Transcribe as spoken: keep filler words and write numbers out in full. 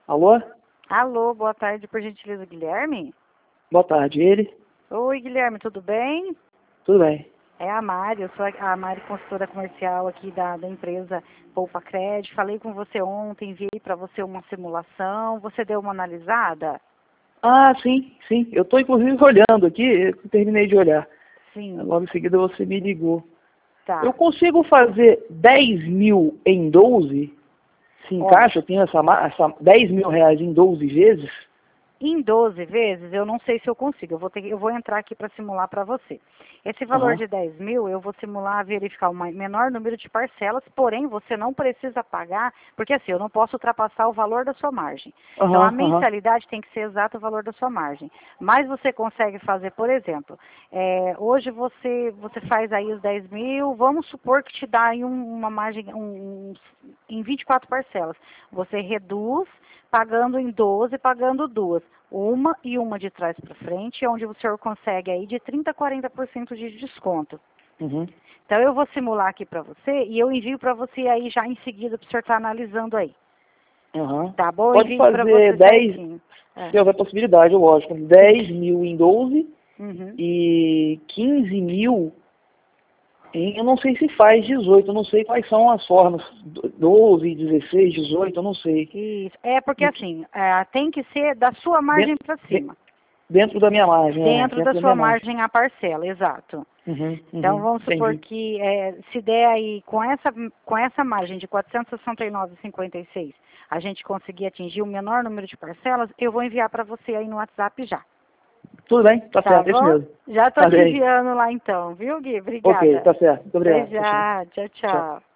Alô? Alô, boa tarde, por gentileza, Guilherme? Boa tarde, ele? Oi, Guilherme, tudo bem? Tudo bem. É a Mari, eu sou a Mari, consultora comercial aqui da, da empresa Poupa Cred. Falei com você ontem, enviei para você uma simulação, você deu uma analisada? Ah, sim, sim. Eu estou inclusive olhando aqui, eu terminei de olhar. Sim. Logo em seguida você me ligou. Tá. Eu consigo fazer dez mil em doze? Se encaixa? Olha, Eu tenho essa, ma- essa dez mil reais em doze vezes? em doze vezes, eu não sei se eu consigo. Eu vou, ter, eu vou entrar aqui para simular para você. Esse valor Aham, de dez mil, eu vou simular, verificar o ma- menor número de parcelas, porém, você não precisa pagar, porque assim, eu não posso ultrapassar o valor da sua margem. Então, a aham, aham. mensalidade tem que ser exato o valor da sua margem. Mas você consegue fazer, por exemplo, é, hoje você, você faz aí os dez mil, vamos supor que te dá aí um- uma margem um, um- em vinte e quatro parcelas. Você reduz pagando em doze, pagando duas. Uma e uma de trás para frente, onde o senhor consegue aí de trinta a quarenta por cento de desconto. Uhum, Então, eu vou simular aqui para você e eu envio para você aí já em seguida para o senhor estar analisando aí. aham. Tá bom? Eu Pode envio para fazer você dez, certinho. É. se houver possibilidade, lógico. dez mil em doze Uhum. e quinze mil. Eu não sei se faz dezoito, eu não sei quais são as formas, doze, dezesseis, dezoito, eu não sei. Isso. É porque Do que- assim, é, tem que ser da sua margem Dentro, para de- cima. dentro da minha margem, é, Dentro dentro da da sua minha margem. margem a parcela, exato. Uhum, Então, uhum, vamos supor entendi. que é, se der aí, com essa, com essa margem de quatrocentos e sessenta e nove vírgula cinquenta e seis, a gente conseguir atingir o menor número de parcelas, eu vou enviar para você aí no WhatsApp já. Tudo bem, tá Tá certo, é isso bom? mesmo. Já estou Tá te bem. enviando lá então, viu, Gui? Ok, Obrigada. tá certo. Muito Até obrigado. Tchau, tchau. já. Tchau, Tchau. tchau.